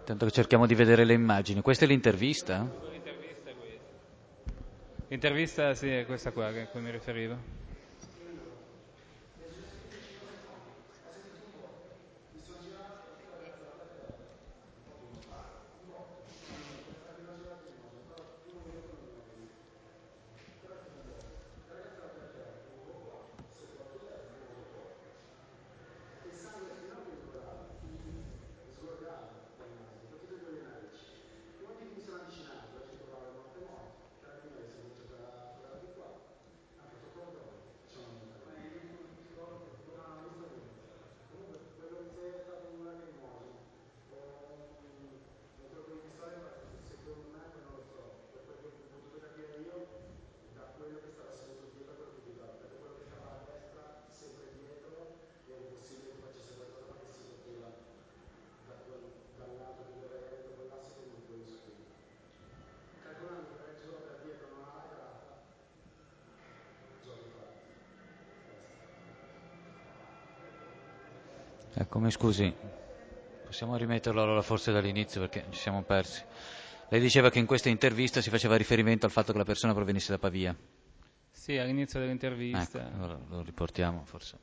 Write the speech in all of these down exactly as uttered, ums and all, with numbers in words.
Tanto che cerchiamo di vedere le immagini. Questa è l'intervista? L'intervista è questa. L'intervista, sì, è questa qua a cui mi riferivo. Ecco, mi scusi, possiamo rimetterlo allora forse dall'inizio perché ci siamo persi. Lei diceva che in questa intervista si faceva riferimento al fatto che la persona provenisse da Pavia. Sì, all'inizio Ecco, dell'intervista. allora lo riportiamo forse.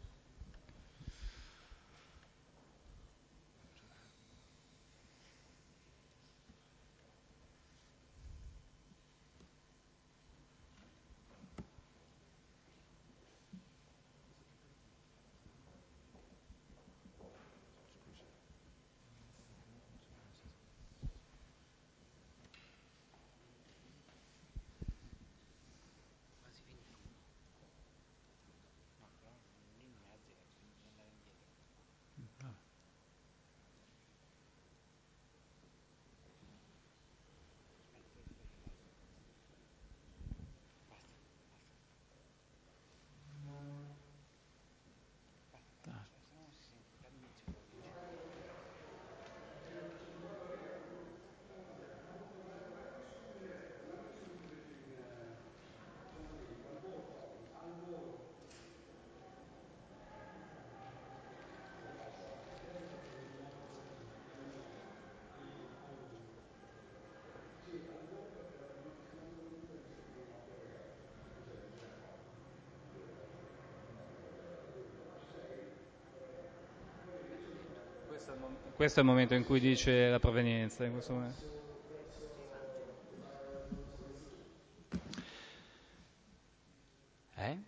Questo è il momento in cui dice la provenienza, in questo momento. Eh?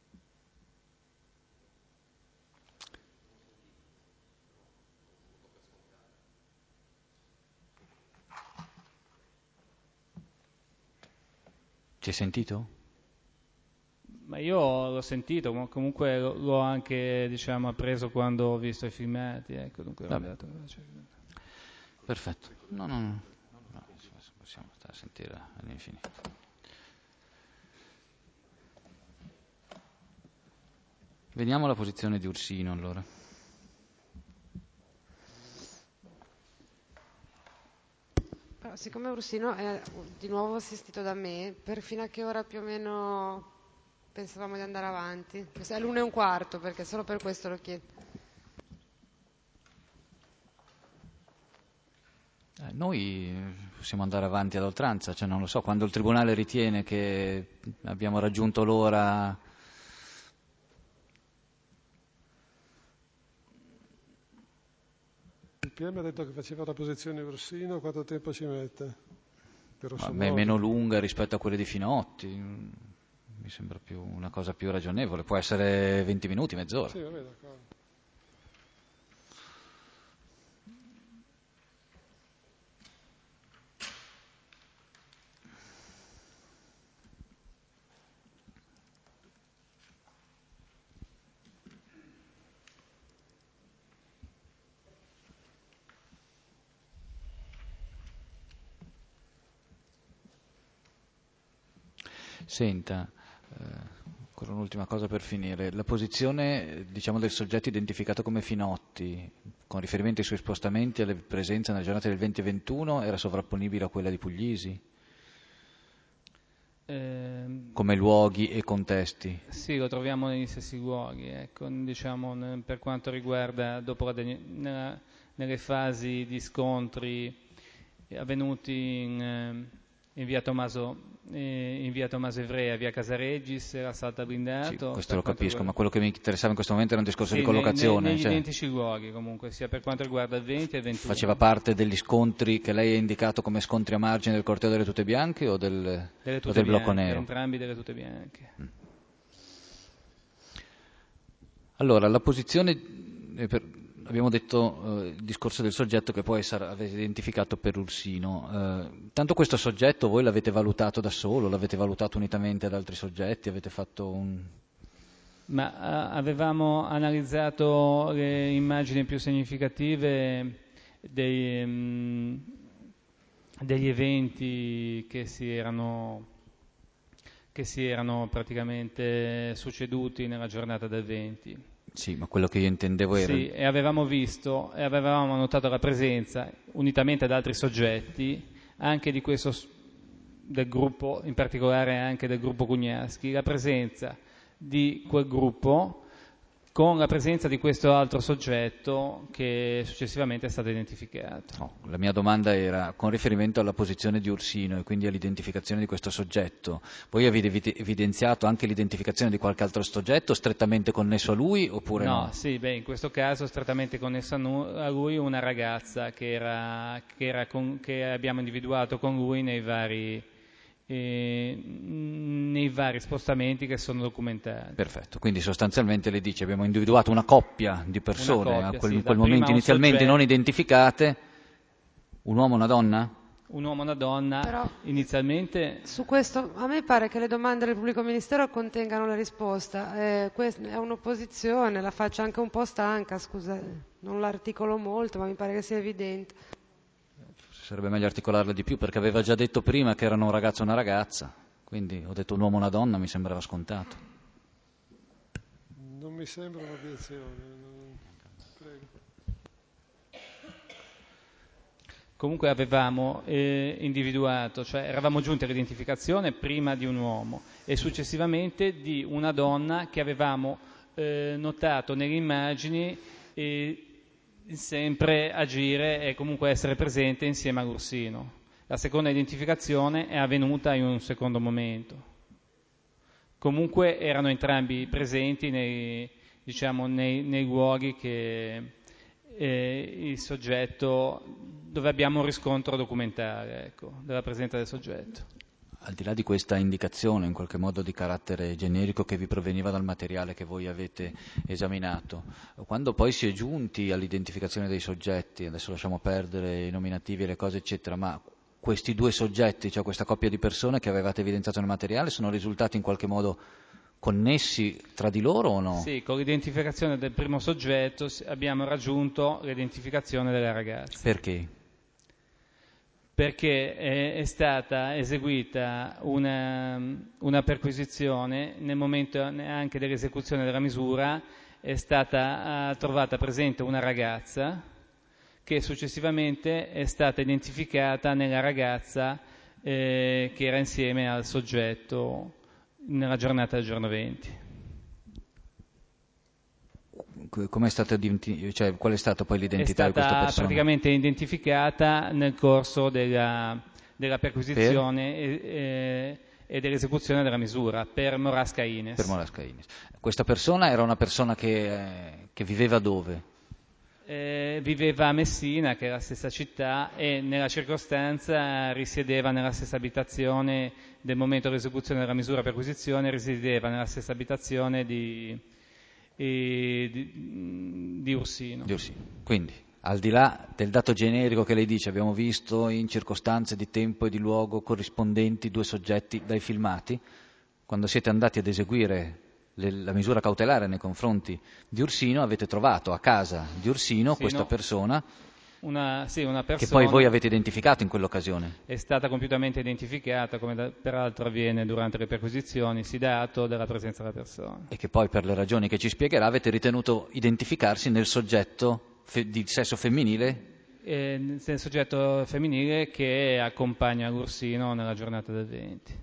Ci hai sentito? Ma io l'ho sentito, ma comunque lo- l'ho anche, diciamo, appreso quando ho visto i filmati, ecco, dunque l'ho Vabbè, dato. perfetto. No, no, no. No, possiamo stare a sentire all'infinito. Vediamo la posizione di Ursino allora. Però, siccome Ursino è di nuovo assistito da me, per fino a che ora più o meno pensavamo di andare avanti? È l'una e un quarto, perché solo per questo lo chiedo. Eh, noi possiamo andare avanti ad oltranza, cioè non lo so, quando il Tribunale ritiene che abbiamo raggiunto l'ora. Il P M ha detto che faceva la posizione Ursino, quanto tempo ci mette? Ma Grosso me- modo. meno lunga rispetto a quelle di Finotti, mm, mi sembra più una cosa più ragionevole, può essere venti minuti, mezz'ora. Sì, vabbè, d'accordo. Senta, eh, ancora un'ultima cosa per finire. La posizione, eh, diciamo, del soggetto identificato come Finotti, con riferimento ai suoi spostamenti e alle presenze nelle giornate del venti e ventuno, era sovrapponibile a quella di Puglisi, Ehm, come luoghi e contesti? sì, lo troviamo negli stessi luoghi, ecco, diciamo, ne- per quanto riguarda dopo la degni- nella- nelle fasi di scontri avvenuti in, eh, in via Tommaso in via Tommaso Ivrea, via Casaregis, l'assalto a blindato. Sì, questo lo capisco, ma quello che mi interessava in questo momento era un discorso sì, di collocazione. Nei, nei, cioè, negli identici luoghi comunque, sia per quanto riguarda il venti e il ventuno. Faceva parte degli scontri che lei ha indicato come scontri a margine del corteo delle tute bianche o del, delle tute o del bianche, blocco nero? Entrambi delle tute bianche. Mm. Allora, la posizione... Eh, per, abbiamo detto eh, il discorso del soggetto che poi sarà, avete identificato per Ursino. Eh, tanto questo soggetto voi l'avete valutato da solo, l'avete valutato unitamente ad altri soggetti, avete fatto un... Ma uh, avevamo analizzato le immagini più significative dei, um, degli eventi che si erano che si erano praticamente succeduti nella giornata del venti. Sì, ma quello che io intendevo era... Sì, e avevamo visto e avevamo notato la presenza, unitamente ad altri soggetti, anche di questo del gruppo, in particolare anche del gruppo Cugnaschi, la presenza di quel gruppo con la presenza di questo altro soggetto che successivamente è stato identificato. No, la mia domanda era con riferimento alla posizione di Ursino e quindi all'identificazione di questo soggetto. Voi avete evidenziato anche l'identificazione di qualche altro soggetto strettamente connesso a lui oppure no? No, sì, beh, in questo caso strettamente connessa a lui una ragazza che, era, che, era con, che abbiamo individuato con lui nei vari... E nei vari spostamenti che sono documentati. Perfetto, quindi sostanzialmente le dice abbiamo individuato una coppia di persone coppia, a quel, sì, in quel momento inizialmente soggetto, non identificate, un uomo e una donna? Un uomo e una donna. Però, inizialmente... Su questo a me pare che le domande del pubblico ministero contengano la risposta. Eh, questa è un'opposizione, la faccio anche un po' stanca, scusa, non l'articolo molto, ma mi pare che sia evidente. Sarebbe meglio articolarla di più perché aveva già detto prima che erano un ragazzo e una ragazza, quindi ho detto un uomo e una donna, mi sembrava scontato. Non mi sembra un'obiezione. Non... Prego. Comunque avevamo eh, individuato, cioè eravamo giunti all'identificazione prima di un uomo e successivamente di una donna che avevamo eh, notato nelle immagini eh, sempre agire e comunque essere presente insieme all'Ursino. La seconda identificazione è avvenuta in un secondo momento. Comunque erano entrambi presenti nei, diciamo, nei, nei luoghi che eh, il soggetto, dove abbiamo un riscontro documentare, ecco, della presenza del soggetto. Al di là di questa indicazione in qualche modo di carattere generico che vi proveniva dal materiale che voi avete esaminato, quando poi si è giunti all'identificazione dei soggetti, adesso lasciamo perdere i nominativi e le cose eccetera, ma questi due soggetti, cioè questa coppia di persone che avevate evidenziato nel materiale, sono risultati in qualche modo connessi tra di loro o no? Sì, con l'identificazione del primo soggetto abbiamo raggiunto l'identificazione della ragazza. Perché? Perché è, è stata eseguita una, una perquisizione nel momento anche dell'esecuzione della misura, è stata uh, trovata presente una ragazza che successivamente è stata identificata nella ragazza eh, che era insieme al soggetto nella giornata del giorno venti. Come è stata, cioè, qual è stata poi l'identità di questa persona? È stata praticamente identificata nel corso della, della perquisizione e, e, e dell'esecuzione della misura per Morasca Ines. Per Morasca Ines. Questa persona era una persona che, eh, che viveva dove? Eh, viveva a Messina, che è la stessa città, e nella circostanza risiedeva nella stessa abitazione del momento dell'esecuzione della misura per acquisizione, risiedeva nella stessa abitazione di, di, di Ursino. Di Ursino. Quindi, al di là del dato generico che lei dice, abbiamo visto in circostanze di tempo e di luogo corrispondenti due soggetti dai filmati, quando siete andati ad eseguire la misura cautelare nei confronti di Ursino, avete trovato a casa di Ursino sì, questa no, persona, una, sì, una persona che poi voi avete identificato in quell'occasione. È stata compiutamente identificata, come da, peraltro avviene durante le perquisizioni, si dà atto della presenza della persona. E che poi per le ragioni che ci spiegherà avete ritenuto identificarsi nel soggetto fe- di sesso femminile? Eh, nel soggetto femminile che accompagna l'Ursino nella giornata del venti.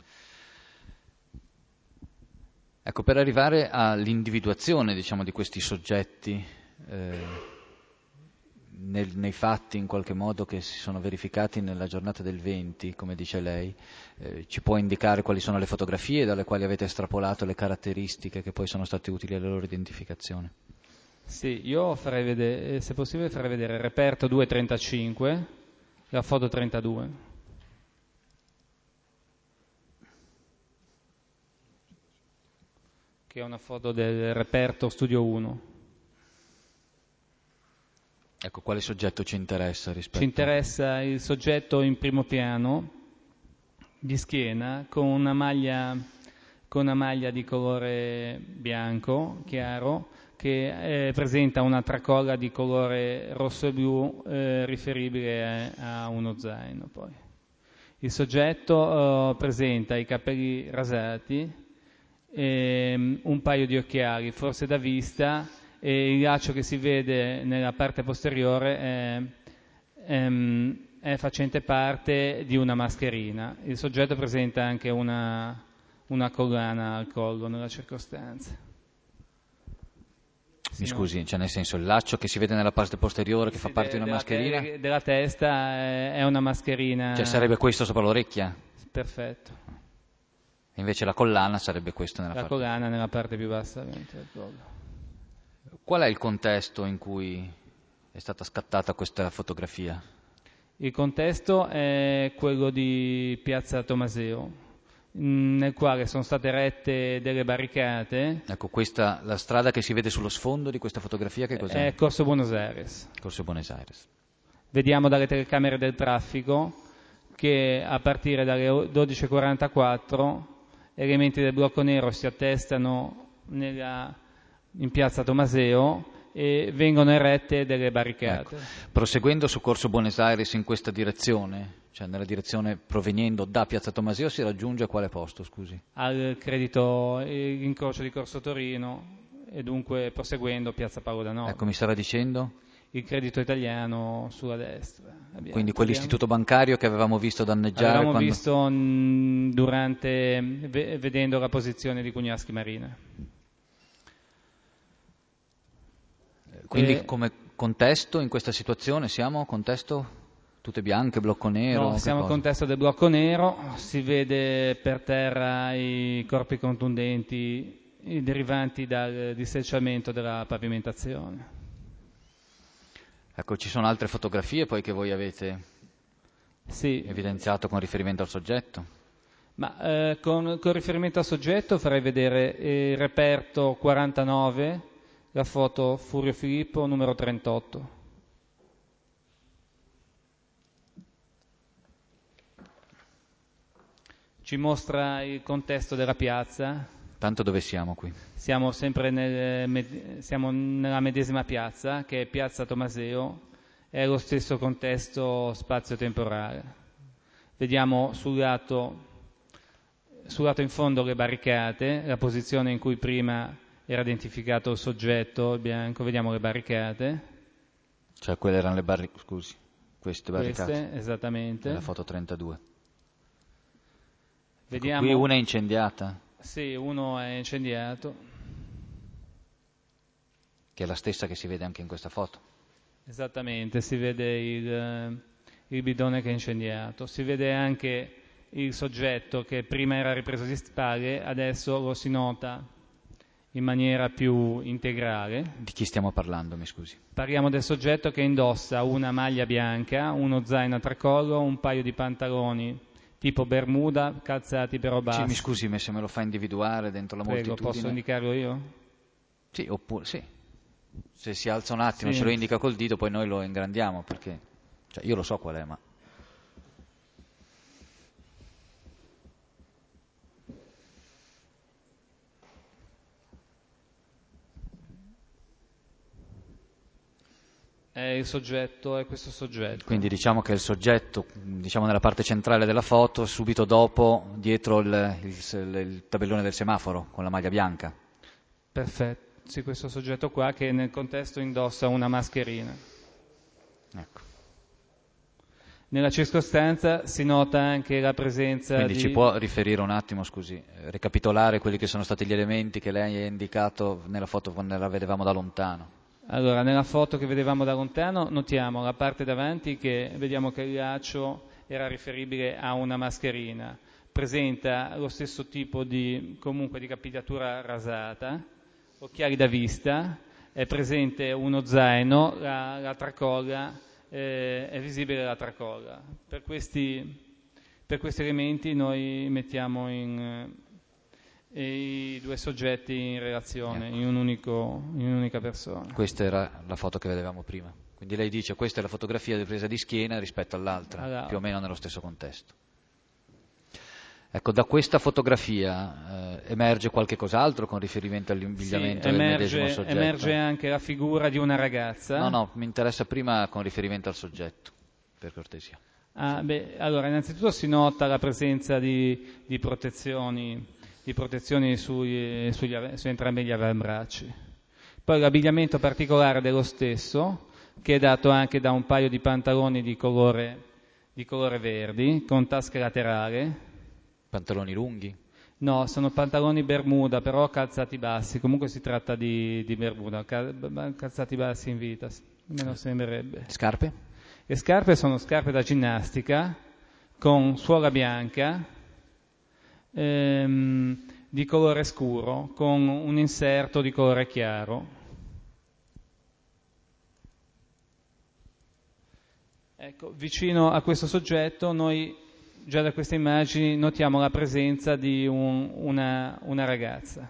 Ecco, per arrivare all'individuazione, diciamo, di questi soggetti, eh, nel, nei fatti in qualche modo che si sono verificati nella giornata del venti, come dice lei, eh, ci può indicare quali sono le fotografie dalle quali avete estrapolato le caratteristiche che poi sono state utili alla loro identificazione? Sì, io farei vedere, se possibile farei vedere il reperto due trentacinque, la foto trentadue. Che è una foto del reperto Studio uno. Ecco, quale soggetto ci interessa rispetto? Ci interessa il soggetto in primo piano, di schiena, con una maglia, con una maglia di colore bianco, chiaro, che eh, presenta una tracolla di colore rosso e blu eh, riferibile a, a uno zaino. Poi. Il soggetto eh, presenta i capelli rasati, eh, un paio di occhiali, forse da vista, e il laccio che si vede nella parte posteriore è, è, è facente parte di una mascherina. Il soggetto presenta anche una, una collana al collo nella circostanza. Mi scusi, cioè nel senso il laccio che si vede nella parte posteriore che sì, fa parte de, di una mascherina? Te, della testa è, è una mascherina. Cioè sarebbe questo sopra l'orecchia? Perfetto. Invece la collana sarebbe questo nella la parte. La collana nella parte più bassa del collo. Qual è il contesto in cui è stata scattata questa fotografia? Il contesto è quello di Piazza Tomaseo, nel quale sono state erette delle barricate. Ecco, questa, la strada che si vede sullo sfondo di questa fotografia che cos'è? È Corso Buenos Aires. Corso Buenos Aires. Vediamo dalle telecamere del traffico che a partire dalle dodici e quarantaquattro elementi del blocco nero si attestano nella, in Piazza Tomaseo e vengono erette delle barricate. Ecco. Proseguendo su Corso Buenos Aires in questa direzione, cioè nella direzione proveniendo da Piazza Tomaseo, si raggiunge a quale posto, scusi? Al credito, l'incrocio di Corso Torino e dunque proseguendo Piazza Paolo da Nova. Ecco, mi stava dicendo? Il credito italiano sulla destra. Abbiamo, Quindi quell'istituto abbiamo... bancario che avevamo visto danneggiare avevamo quando... visto mh, durante, v- vedendo la posizione di Cugnaschi Marina. Quindi e... come contesto in questa situazione siamo? Contesto tutte bianche, blocco nero? No, siamo al contesto del blocco nero, si vede per terra i corpi contundenti i derivanti dal dissecciamento della pavimentazione. Ecco, ci sono altre fotografie poi che voi avete sì. evidenziato con riferimento al soggetto? Ma eh, con, con riferimento al soggetto farei vedere il reperto quarantanove, la foto Furio Filippo numero trentotto. Ci mostra il contesto della piazza. Tanto dove siamo qui? Siamo sempre nel, siamo nella medesima piazza, che è Piazza Tomaseo, è lo stesso contesto spazio-temporale. Vediamo sul lato, sul lato in fondo le barricate, la posizione in cui prima era identificato il soggetto bianco, vediamo le barricate. Cioè quelle erano le barricate, scusi, queste barricate? Queste, esattamente. Nella foto trentadue. Vediamo... Ecco, qui una è incendiata. Sì, uno è incendiato. Che è la stessa che si vede anche in questa foto. Esattamente, si vede il, il bidone che è incendiato. Si vede anche il soggetto che prima era ripreso di spalle, adesso lo si nota in maniera più integrale. Di chi stiamo parlando, mi scusi? Parliamo del soggetto che indossa una maglia bianca, uno zaino a tracollo, un paio di pantaloni tipo bermuda, calzati però bassi. Sì, mi scusi, se me lo fa individuare dentro la Prego, moltitudine. posso indicarlo io? Sì, oppure sì. Se si alza un attimo e sì. ce lo indica col dito, poi noi lo ingrandiamo, perché cioè, io lo so qual è, ma... È il soggetto, è questo soggetto. Quindi diciamo che il soggetto, diciamo nella parte centrale della foto, subito dopo, dietro il, il, il tabellone del semaforo, con la maglia bianca. Perfetto, sì, questo soggetto qua che nel contesto indossa una mascherina. Ecco. Nella circostanza si nota anche la presenza Quindi di... ci può riferire un attimo, scusi, ricapitolare quelli che sono stati gli elementi che lei ha indicato nella foto quando la vedevamo da lontano? Allora, nella foto che vedevamo da lontano notiamo la parte davanti che vediamo che il laccio era riferibile a una mascherina. Presenta lo stesso tipo di, comunque, di capigliatura rasata, occhiali da vista, è presente uno zaino, la, la tracolla, eh, è visibile la tracolla. Per questi, per questi elementi noi mettiamo in, eh, i due soggetti in relazione, Ecco. in, un unico, in un'unica persona. Questa era la foto che vedevamo prima. Quindi lei dice questa è la fotografia di presa di schiena rispetto all'altra, Allora, più o meno nello stesso contesto. Ecco, da questa fotografia eh, emerge qualche cos'altro con riferimento all'imbigliamento sì, del emerge, medesimo soggetto? emerge anche la figura di una ragazza. No, no, mi interessa prima con riferimento al soggetto, per cortesia. Ah, beh, allora, innanzitutto si nota la presenza di, di protezioni, di protezioni sui, sugli, su entrambi gli avambracci. Poi l'abbigliamento particolare dello stesso, che è dato anche da un paio di pantaloni di colore, di colore verdi, con tasche laterali. Pantaloni lunghi? No, sono pantaloni bermuda, però calzati bassi. Comunque si tratta di, di bermuda, cal- calzati bassi in vita, almeno sembrerebbe. Scarpe? Le scarpe sono scarpe da ginnastica con suola bianca, ehm, di colore scuro, con un inserto di colore chiaro. Ecco, vicino a questo soggetto noi già da queste immagini notiamo la presenza di un, una, una ragazza.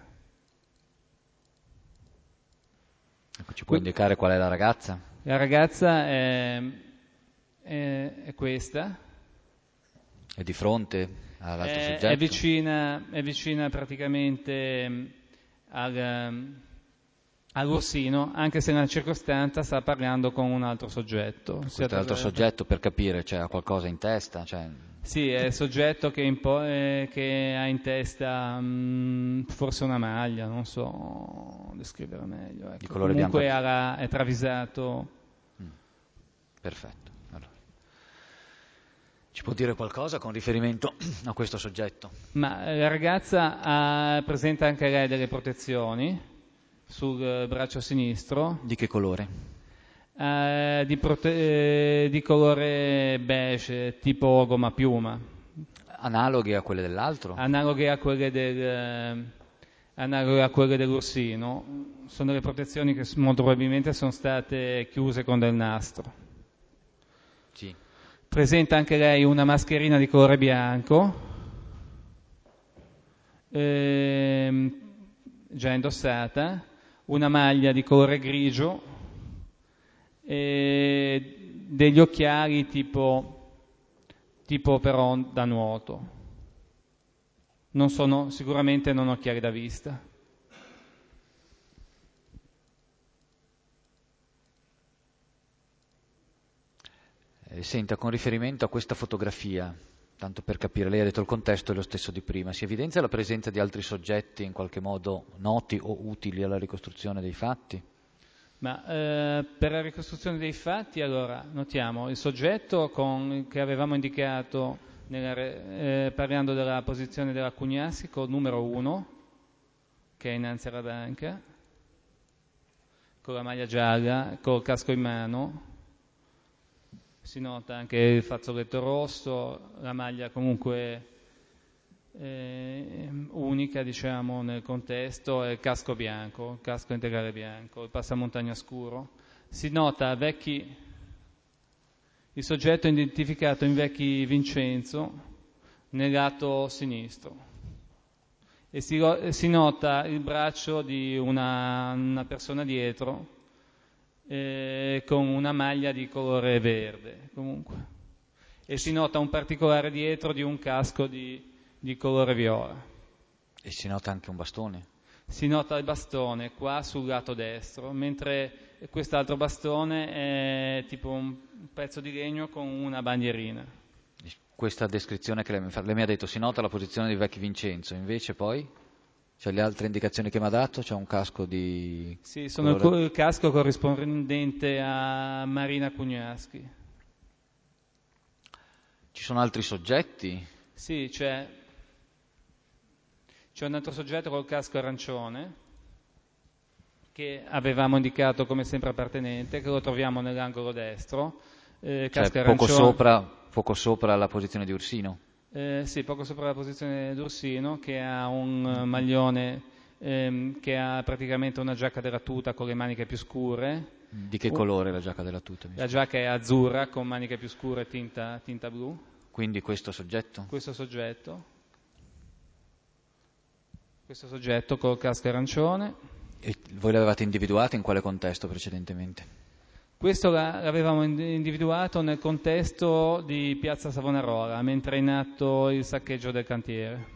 Ecco, ci può indicare qual è la ragazza? La ragazza è, è, è questa. È di fronte all'altro È, soggetto? è, vicina, è vicina praticamente al, all'ursino, anche se nella circostanza sta parlando con un altro soggetto. Questo altro soggetto, per capire, cioè, ha qualcosa in testa? Cioè... Sì, è il soggetto che, impo- eh, che ha in testa mh, forse una maglia, non so descrivere meglio. Ecco. Di colore Comunque bianco. alla, è travisato. Mm. Perfetto. Allora. Ci può dire qualcosa con riferimento a questo soggetto? Ma la ragazza ha, presenta anche lei delle protezioni sul braccio sinistro. Di che colore? Eh, di, prote- eh, di colore beige, tipo gomma piuma. Analoghe a quelle dell'altro? Analoghe a quelle, del, eh, analoghe a quelle dell'ursino. Sono delle protezioni che molto probabilmente sono state chiuse con del nastro. Sì. Presenta anche lei una mascherina di colore bianco, ehm, già indossata, una maglia di colore grigio, e degli occhiali tipo, tipo però da nuoto. Non sono sicuramente non occhiali da vista. Eh, senta, con riferimento a questa fotografia, tanto per capire, lei ha detto il contesto è lo stesso di prima, si evidenzia la presenza di altri soggetti in qualche modo noti o utili alla ricostruzione dei fatti? Ma eh, per la ricostruzione dei fatti, allora, notiamo il soggetto con, che avevamo indicato nella, eh, parlando della posizione della Cugnaschi col numero uno, che è innanzi alla banca, con la maglia gialla, col casco in mano. Si nota anche il fazzoletto rosso, la maglia comunque eh, unica, diciamo, nel contesto, e il casco bianco, il casco integrale bianco, il passamontagna scuro. Si nota vecchi, il soggetto è identificato in Vecchi Vincenzo nel lato sinistro e si, si nota il braccio di una, una persona dietro eh, con una maglia di colore verde comunque, e si nota un particolare dietro di un casco di di colore viola. E si nota anche un bastone? Si nota il bastone qua sul lato destro, mentre quest'altro bastone è tipo un pezzo di legno con una bandierina. Questa descrizione che lei mi fa, lei mi ha detto si nota la posizione di Vecchi Vincenzo, invece poi c'è le altre indicazioni che mi ha dato, c'è un casco di... Sì, sono colore... il casco corrispondente a Marina Cugnaschi. Ci sono altri soggetti? Sì, c'è... C'è un altro soggetto col casco arancione, che avevamo indicato come sempre appartenente, che lo troviamo nell'angolo destro, eh, Cioè, casco poco arancione. sopra, poco sopra la posizione di Ursino. Eh, sì, poco sopra la posizione d'Ursino, che ha un uh, maglione ehm, che ha praticamente una giacca della tuta con le maniche più scure. Di che Uh, colore la giacca della tuta? La giacca è azzurra con maniche più scure, tinta, tinta blu. Quindi questo soggetto? Questo soggetto, questo soggetto col casco arancione. E voi l'avevate individuato in quale contesto precedentemente? Questo l'avevamo individuato nel contesto di Piazza Savonarola, mentre è in atto il saccheggio del cantiere.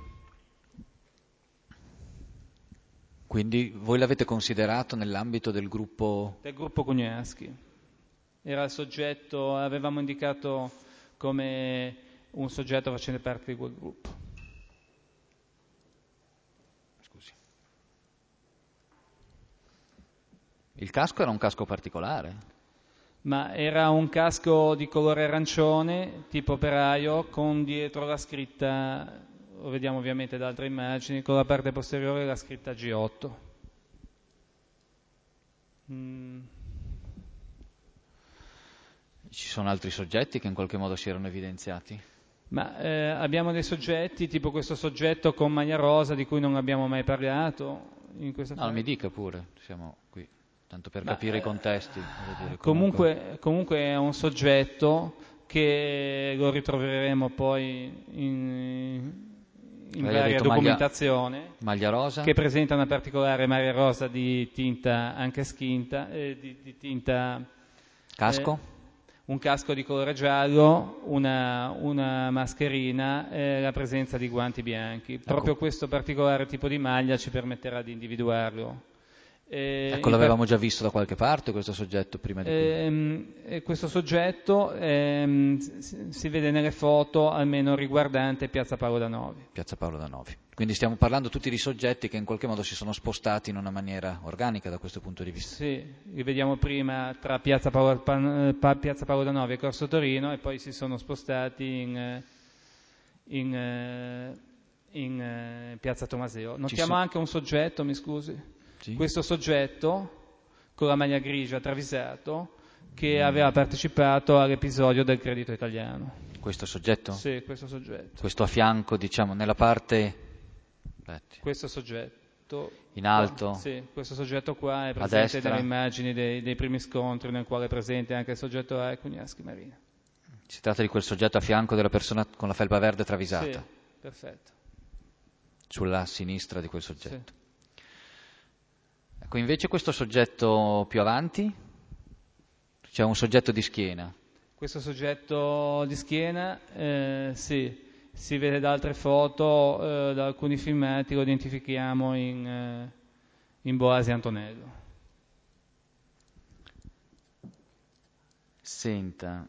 Quindi voi l'avete considerato nell'ambito del gruppo... Del gruppo Cugnaschi. Era il soggetto, avevamo indicato come un soggetto facente parte di quel gruppo. Scusi. Il casco era un casco particolare? Ma era un casco di colore arancione, tipo operaio, con dietro la scritta, lo vediamo ovviamente da altre immagini, con la parte posteriore la scritta G otto. Mm. Ci sono altri soggetti che in qualche modo si erano evidenziati? Ma eh, abbiamo dei soggetti, tipo questo soggetto con maglia rosa di cui non abbiamo mai parlato in questa No, fase. mi dica pure, siamo qui, tanto per Ma, capire eh, i contesti. Voglio dire, comunque, comunque... comunque è un soggetto che lo ritroveremo poi in, in Lei ha varia detto documentazione, maglia, maglia rosa? che presenta una particolare maglia rosa di tinta anche schinta, eh, di, di tinta... Casco? Eh, un casco di colore giallo, una, una mascherina e la presenza di guanti bianchi. Ecco. Proprio questo particolare tipo di maglia ci permetterà di individuarlo. Eh, Ecco, l'avevamo già visto da qualche parte questo soggetto prima di qui. Ehm, questo soggetto ehm, si, si vede nelle foto almeno riguardante Piazza Paolo da Novi. Piazza Paolo da Novi. Quindi stiamo parlando tutti di soggetti che in qualche modo si sono spostati in una maniera organica da questo punto di vista. Sì, li vediamo prima tra Piazza Paolo, Piazza Paolo da Novi e Corso Torino e poi si sono spostati in, in, in Piazza Tomaseo. Notiamo so- anche un soggetto, mi scusi. Sì? Questo soggetto con la maglia grigia travisato che aveva partecipato all'episodio del credito italiano. Questo soggetto? Sì, questo soggetto. Questo a fianco, diciamo, nella parte... Aspetti. Questo soggetto in alto? Qua, sì, questo soggetto qua è A presente destra? nelle immagini dei, dei primi scontri nel quale è presente anche il soggetto A e Cugnaschi Marina. Si tratta di quel soggetto a fianco della persona con la felpa verde travisata? Sì, perfetto. Sulla sinistra di quel soggetto. Sì. Ecco, invece questo soggetto più avanti, c'è un soggetto di schiena. Questo soggetto di schiena, eh, sì, si vede da altre foto, eh, da alcuni filmati, lo identifichiamo in, eh, in Boasi Antonello. Senta.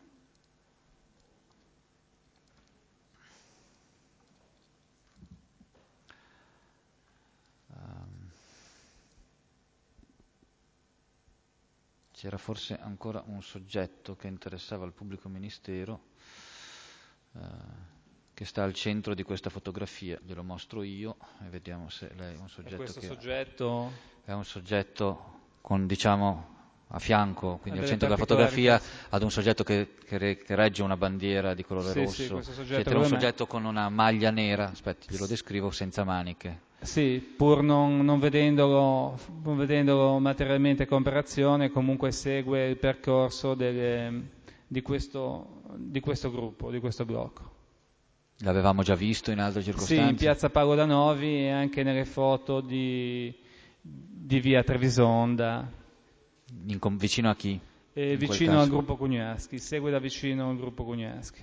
C'era forse ancora un soggetto che interessava al pubblico ministero, eh, che sta al centro di questa fotografia. Glielo mostro io e vediamo se lei è un soggetto e questo che soggetto è un soggetto con, diciamo, a fianco, quindi al delle centro della fotografia, ad un soggetto che, che, re, che regge una bandiera di colore sì, rosso. sì, questo soggetto Siete un come me. soggetto con una maglia nera, aspetti, glielo descrivo, senza maniche. Sì, pur non, non, vedendolo, non vedendolo materialmente con operazione, comunque segue il percorso delle, di, questo, di questo gruppo, di questo blocco. L'avevamo già visto in altre circostanze? Sì, in piazza Paolo da Novi e anche nelle foto di, di via Trevisonda. In, vicino a chi? Eh, vicino al gruppo Cugnaschi, segue da vicino il gruppo Cugnaschi.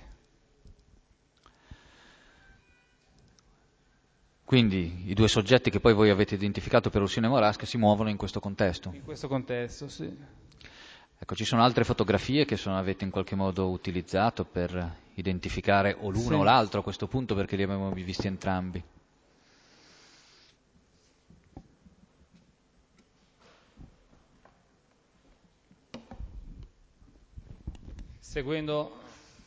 Quindi i due soggetti che poi voi avete identificato per Ursino e Morasca si muovono in questo contesto? In questo contesto, sì. Ecco, ci sono altre fotografie che sono, avete in qualche modo utilizzato per identificare o l'uno sì. o l'altro a questo punto, perché li abbiamo visti entrambi. Seguendo,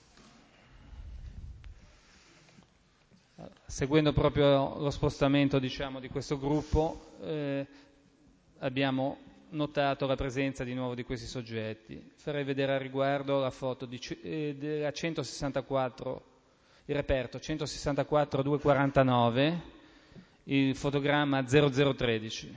seguendo proprio lo spostamento, diciamo, di questo gruppo, eh, abbiamo notato la presenza di nuovo di questi soggetti. Farei vedere al riguardo la foto di, eh, della centosessantaquattro, il reperto centosessantaquattro duecentoquarantanove, il fotogramma zero zero tredici.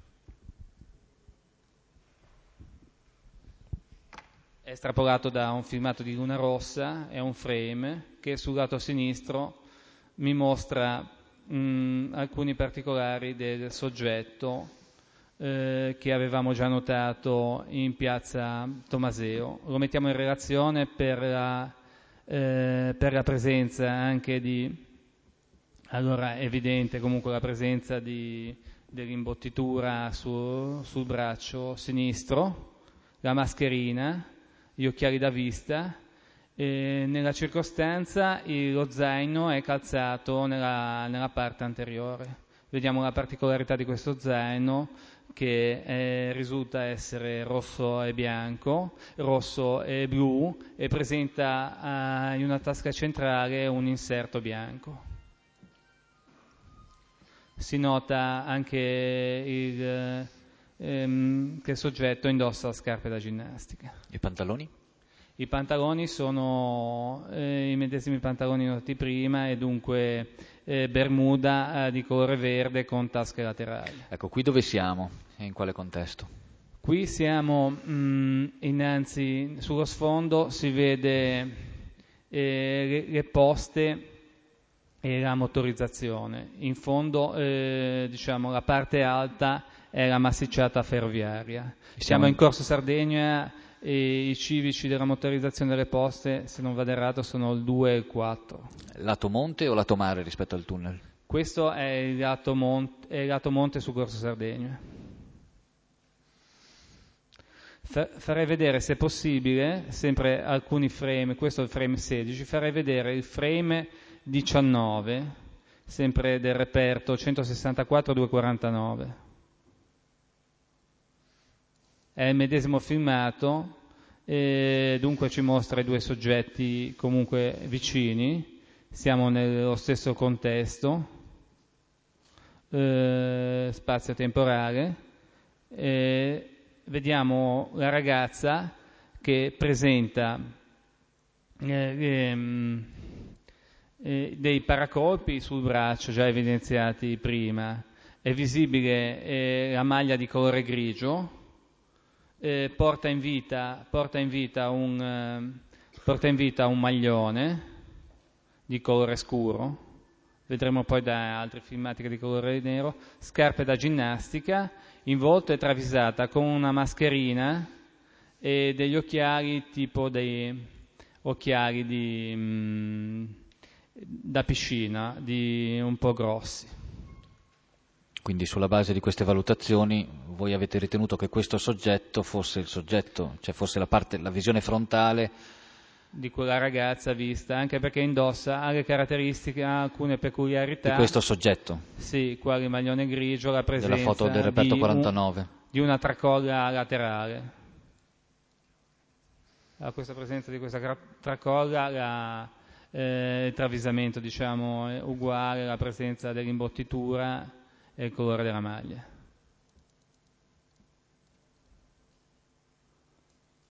È estrapolato da un filmato di Luna Rossa, è un frame che sul lato sinistro mi mostra mh, alcuni particolari del soggetto eh, che avevamo già notato in piazza Tomaseo. Lo mettiamo in relazione per la, eh, per la presenza anche di, allora è evidente comunque la presenza di, dell'imbottitura su, sul braccio sinistro, la mascherina, gli occhiali da vista. E nella circostanza lo zaino è calzato nella, nella parte anteriore. Vediamo la particolarità di questo zaino che eh, risulta essere rosso e bianco, rosso e blu, e presenta eh, in una tasca centrale un inserto bianco. Si nota anche il, ehm, che il soggetto indossa scarpe da ginnastica. I pantaloni? I pantaloni sono eh, i medesimi pantaloni noti prima e dunque eh, bermuda eh, di colore verde con tasche laterali. Ecco, qui dove siamo e in quale contesto? Qui siamo mh, innanzi, sullo sfondo si vede eh, le, le poste e la motorizzazione. In fondo, eh, diciamo, la parte alta è la massicciata ferroviaria. Siamo in Corso Sardegna e i civici della motorizzazione delle poste, se non vado errato, sono il due e il quattro. Lato monte o lato mare rispetto al tunnel? Questo è il lato monte, è il lato monte su Corso Sardegna. Fa- farei vedere, se possibile, sempre alcuni frame, questo è il frame sedici, farei vedere il frame diciannove, sempre del reperto centosessantaquattro duecentoquarantanove. È il medesimo filmato, e dunque ci mostra i due soggetti comunque vicini, siamo nello stesso contesto eh, spazio-temporale. Eh, vediamo la ragazza che presenta eh, ehm, eh, dei paracolpi sul braccio già evidenziati prima. È visibile eh, la maglia di colore grigio. Eh, porta in vita, porta in vita un, eh, porta in vita un maglione di colore scuro, vedremo poi da altre filmatiche di colore nero, scarpe da ginnastica, in volto è travisata con una mascherina e degli occhiali tipo dei occhiali di, mh, da piscina, di un po' grossi. Quindi sulla base di queste valutazioni voi avete ritenuto che questo soggetto fosse il soggetto, cioè fosse la parte, la visione frontale di quella ragazza vista, anche perché indossa ha le caratteristiche, ha alcune peculiarità di questo soggetto? Sì, quale maglione grigio, la presenza della foto del reperto di, quarantanove. Un, di una tracolla laterale. A questa presenza di questa tracolla la, eh, il travisamento, diciamo, è uguale alla presenza dell'imbottitura e il colore della maglia.